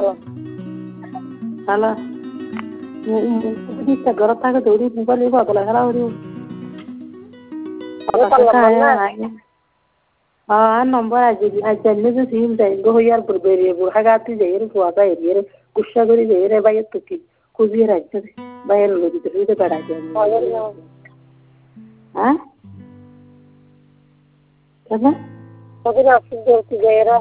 Halo. Bisa gorot tak ke duri bukan ibu atau lah orang. Number aja nih tuh sim deh. Gue yaar berberi burhagati jadi kuasa ini. Kusya gori jadi bayar tuki. Kuzi raja bayar lu itu pada aja. Hah? Apa? Tapi nasi dia 3 era.